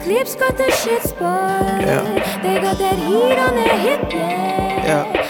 Clips got the shit spot. Yeah. They got that heat on their hip, yeah.